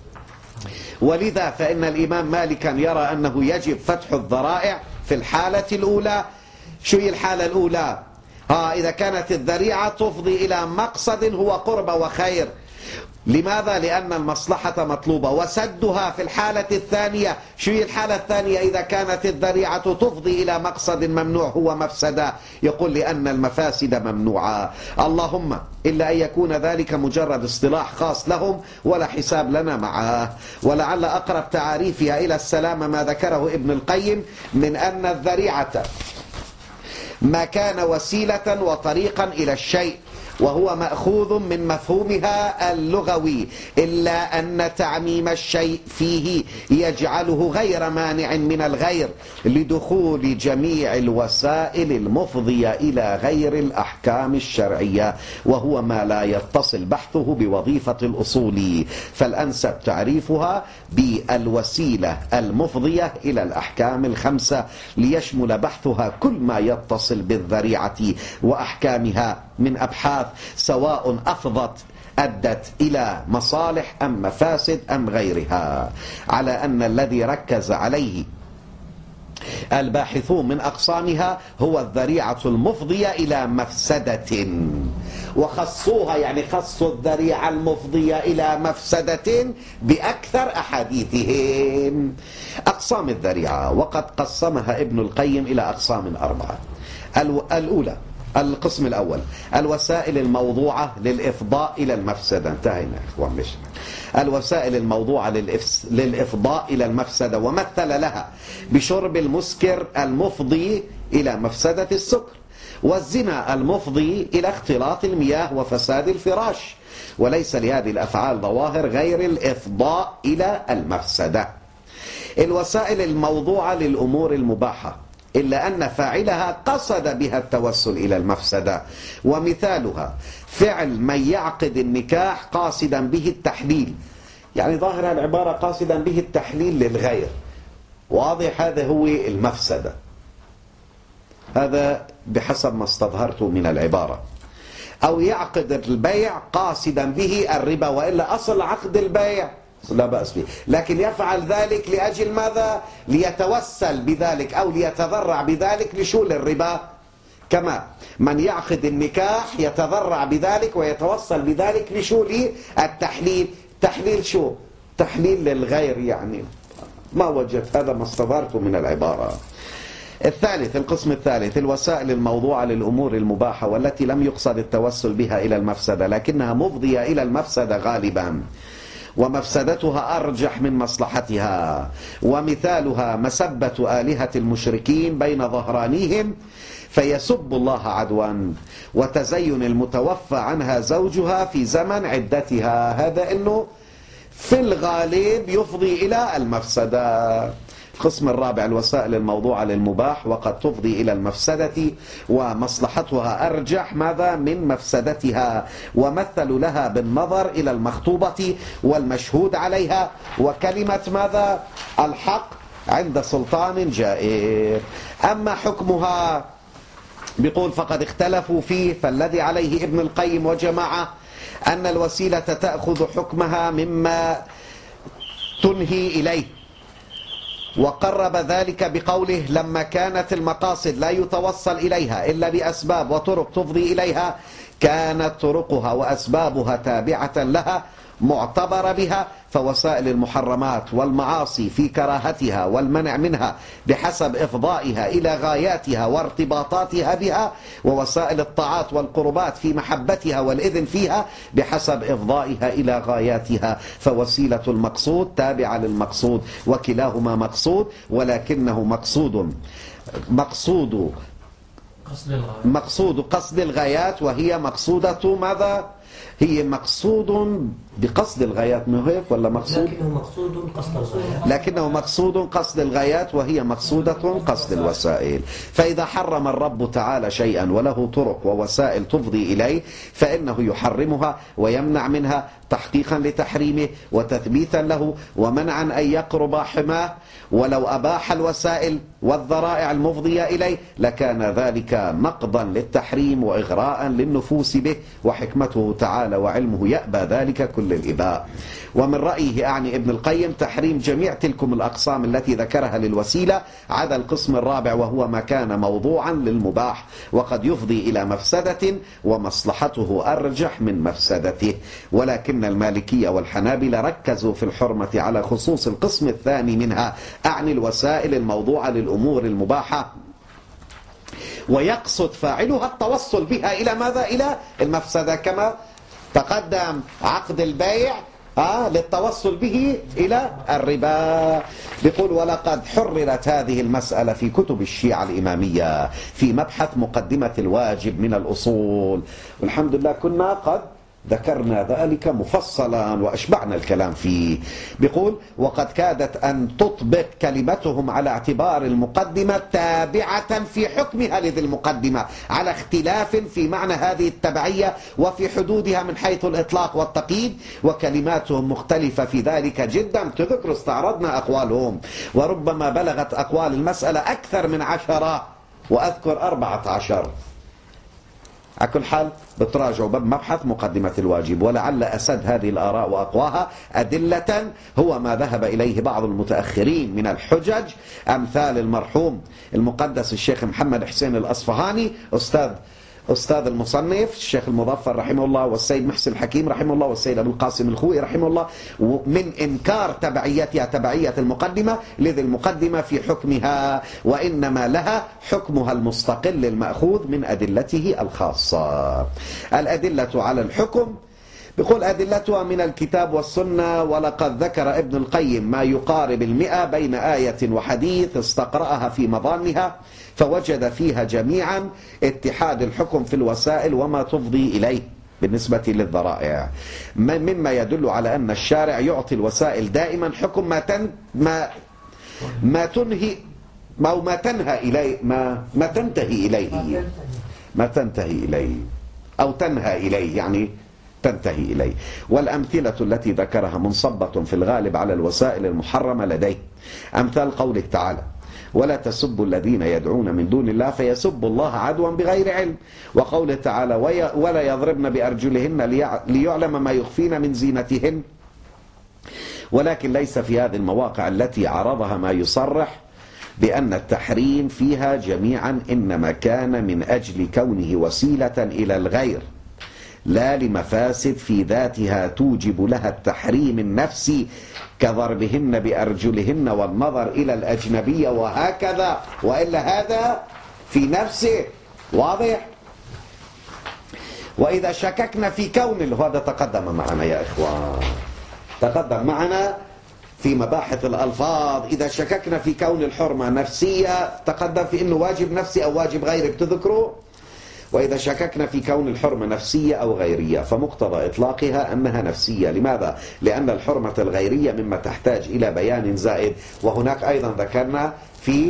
ولذا فإن الإمام مالكا يرى أنه يجب فتح الذرائع في الحالة الأولى. شو هي الحالة الأولى؟ إذا كانت الذريعة تفضي إلى مقصد هو قرب وخير. لماذا؟ لأن المصلحة مطلوبة. وسدها في الحالة الثانية. شو هي الحالة الثانية إذا كانت الذريعة تفضي إلى مقصد ممنوع هو مفسدة؟ يقول: لأن المفاسد ممنوعة، اللهم إلا أن يكون ذلك مجرد اصطلاح خاص لهم ولا حساب لنا معه. ولعل أقرب تعاريفها إلى السلام ما ذكره ابن القيم من أن الذريعة ما كان وسيلة وطريقا إلى الشيء، وهو مأخوذ من مفهومها اللغوي، إلا أن تعميم الشيء فيه يجعله غير مانع من الغير لدخول جميع الوسائل المفضية إلى غير الأحكام الشرعية، وهو ما لا يتصل بحثه بوظيفة الأصول. فالأنسب تعريفها بالوسيلة المفضية إلى الأحكام الخمسة، ليشمل بحثها كل ما يتصل بالذريعة وأحكامها من أبحاث، سواء أدت إلى مصالح أم مفاسد أم غيرها، على أن الذي ركز عليه الباحثون من أقسامها هو الذريعة المفضية إلى مفسدة، وخصوها يعني خصوا الذريعة المفضية إلى مفسدة بأكثر أحاديثهم. أقسام الذريعة وقد قسمها ابن القيم إلى أقسام 4. الأولى، القسم الأول: الوسائل الموضوعة للإفضاء إلى المفسدة. انتهينا إخوان، مش الوسائل الموضوعة للإفضاء إلى المفسدة، ومثل لها بشرب المسكر المفضي إلى مفسدة السكر، والزنا المفضي إلى اختلاط المياه وفساد الفراش، وليس لهذه الأفعال ظواهر غير الإفضاء إلى المفسدة. الوسائل الموضوعة للأمور المباحة، إلا أن فاعلها قصد بها التوسل إلى المفسدة، ومثالها فعل من يعقد النكاح قاصدا به التحليل، يعني ظاهر العبارة قاصدا به التحليل للغير، واضح، هذا هو المفسدة، هذا بحسب ما استظهرته من العبارة. أو يعقد البيع قاصدا به الربا، وإلا أصل عقد البيع لا بأس به، لكن يفعل ذلك لأجل ماذا؟ ليتوسل بذلك أو ليتذرع بذلك لشؤل الربا، كما من يعقد النكاح يتذرع بذلك ويتوسل بذلك لشؤل التحليل. تحليل شو؟ تحليل للغير، يعني ما وجدت، هذا ما استظهرته من العبارة. الثالث، القسم الثالث، الوسائل الموضوعة للأمور المباحة والتي لم يقصد التوسل بها إلى المفسدة لكنها مفضية إلى المفسدة غالبا، ومفسدتها أرجح من مصلحتها. ومثالها مسبة آلهة المشركين بين ظهرانيهم فيسب الله عدوا، وتزين المتوفى عنها زوجها في زمن عدتها، هذا إنه في الغالب يفضي إلى المفسدة. القسم الرابع، الوسائل الموضوعة للمباح وقد تفضي إلى المفسدة ومصلحتها أرجح ماذا من مفسدتها، ومثلوا لها بالنظر إلى المخطوبة والمشهود عليها وكلمة ماذا الحق عند سلطان جائر. أما حكمها بيقول فقد اختلفوا فيه، فالذي عليه ابن القيم وجماعة أن الوسيلة تأخذ حكمها مما تنهي إليه، وقرب ذلك بقوله لما كانت المقاصد لا يتوصل إليها إلا بأسباب وطرق تفضي إليها كانت طرقها وأسبابها تابعة لها معتبر بها، فوسائل المحرمات والمعاصي في كراهتها والمنع منها بحسب إفضائها إلى غاياتها وارتباطاتها بها، ووسائل الطاعات والقربات في محبتها والإذن فيها بحسب إفضائها إلى غاياتها، فوسيلة المقصود تابعة للمقصود، وكلاهما مقصود، ولكنه مقصود قصد الغايات، وهي مقصودة ماذا؟ هي مقصود بقصد الغايات، مو هيك ولا مقصود؟ لكنه مقصود قصد الغايات وهي مقصودة قصد الوسائل. فإذا حرم الرب تعالى شيئا وله طرق ووسائل تفضي إليه فإنه يحرمها ويمنع منها تحقيقا لتحريمه وتثبيتا له ومنعا أن يقرب حماه، ولو أباح الوسائل والذرائع المفضية إليه لكان ذلك نقضا للتحريم وإغراء للنفوس به، وحكمته تعالى وعلمه يأبى ذلك كل الإباء. ومن رأيه أعني ابن القيم تحريم جميع تلكم الأقسام التي ذكرها للوسيلة عدا القسم الرابع وهو ما كان موضوعا للمباح وقد يفضي إلى مفسدة ومصلحته أرجح من مفسدته. ولكن المالكية والحنابلة ركزوا في الحرمة على خصوص القسم الثاني منها أعني الوسائل الموضوعة للأمور المباحة، ويقصد فاعلها التوصل بها إلى ماذا؟ إلى المفسدة، كما تقدم عقد البيع للتوصل به إلى الربا. بيقول ولقد حررت هذه المسألة في كتب الشيعة الإمامية في مبحث مقدمة الواجب من الأصول، والحمد لله كنا قد ذكرنا ذلك مفصلا وأشبعنا الكلام فيه. بيقول وقد كادت أن تطبق كلمتهم على اعتبار المقدمة تابعة في حكمها لذي المقدمة على اختلاف في معنى هذه التبعية وفي حدودها من حيث الإطلاق والتقييد، وكلماتهم مختلفة في ذلك جدا. تذكر استعرضنا أقوالهم وربما بلغت أقوال المسألة أكثر من 10 وأذكر 14. على كل حال بتراجعوا بمبحث مقدمة الواجب، ولعل أسد هذه الآراء وأقواها أدلة هو ما ذهب إليه بعض المتأخرين من الحجج أمثال المرحوم المقدس الشيخ محمد حسين الأصفهاني أستاذ المصنف الشيخ المظفر رحمه الله، والسيد محسن الحكيم رحمه الله، والسيد أبو القاسم الخوئي رحمه الله، من إنكار تبعيتها تبعية المقدمة لذي المقدمة في حكمها، وإنما لها حكمها المستقل المأخوذ من أدلته الخاصة. الأدلة على الحكم بيقول أدلتها من الكتاب والسنة، ولقد ذكر ابن القيم ما يقارب 100 بين آية وحديث استقرأها في مظانها فوجد فيها جميعا اتحاد الحكم في الوسائل وما تفضي إليه بالنسبة للذرائع، مما يدل على أن الشارع يعطي الوسائل دائما حكم ما تنهي أو ما تنهى إليه ما تنتهي إليه أو تنهى إليه، يعني تنتهي إليه. والأمثلة التي ذكرها منصبة في الغالب على الوسائل المحرمة لديه، أمثال قوله تعالى: ولا تسبوا الذين يدعون من دون الله فيسبوا الله عدوا بغير علم، وقوله تعالى: ولا يضربن بأرجلهن ليعلم ما يخفين من زينتهن. ولكن ليس في هذه المواقع التي عرضها ما يصرح بأن التحريم فيها جميعا إنما كان من أجل كونه وسيلة إلى الغير، لا لمفاسد في ذاتها توجب لها التحريم النفسي كضربهن بأرجلهن والنظر إلى الأجنبية وهكذا، وإلا هذا في نفسه واضح. وإذا شككنا في كون هذا تقدم معنا يا إخوان، تقدم معنا في مباحث الألفاظ. إذا شككنا في كون الحرمة نفسية تقدم في أنه واجب نفسي أو واجب غيري، بتذكروا؟ وإذا شككنا في كون الحرمة نفسية أو غيرية فمقتضى إطلاقها أنها نفسية. لماذا؟ لأن الحرمة الغيرية مما تحتاج إلى بيان زائد، وهناك أيضا ذكرنا في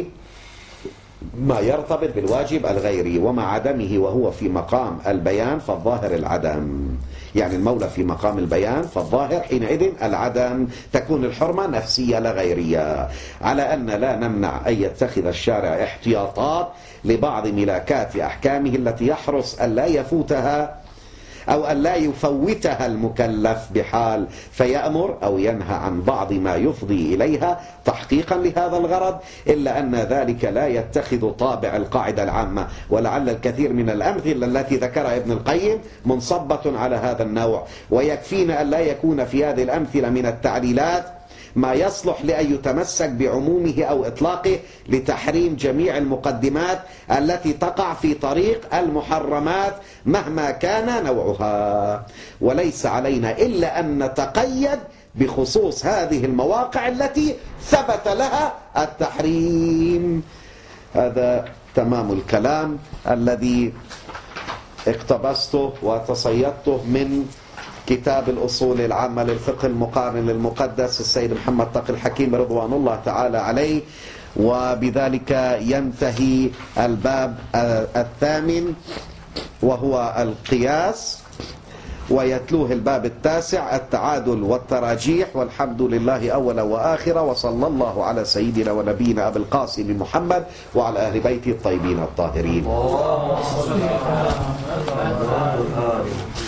ما يرتبط بالواجب الغيري ومع عدمه وهو في مقام البيان فالظاهر العدم، يعني المولى في مقام البيان فالظاهر حينئذ العدم، تكون الحرمة نفسية لا غيرية. على أن لا نمنع أن يتخذ الشارع احتياطات لبعض ملاكات أحكامه التي يحرص أن لا يفوتها أو أن لا يفوتها المكلف بحال فيأمر أو ينهى عن بعض ما يفضي إليها تحقيقا لهذا الغرض، إلا أن ذلك لا يتخذ طابع القاعدة العامة. ولعل الكثير من الأمثلة التي ذكرها ابن القيم منصبة على هذا النوع، ويكفينا أن لا يكون في هذه الأمثلة من التعليلات ما يصلح لأن يتمسك بعمومه أو إطلاقه لتحريم جميع المقدمات التي تقع في طريق المحرمات مهما كان نوعها. وليس علينا إلا أن نتقيد بخصوص هذه المواقع التي ثبت لها التحريم. هذا تمام الكلام الذي اقتبسته وتصيدته من كتاب الأصول العامة للفقه المقارن للمقدس السيد محمد تقي الحكيم رضوان الله تعالى عليه. وبذلك ينتهي الباب الثامن وهو القياس، ويتلوه الباب التاسع التعادل والتراجيح. والحمد لله أولا وآخرا، وصلى الله على سيدنا ونبينا أبي القاسم محمد وعلى أهل بيته الطيبين الطاهرين.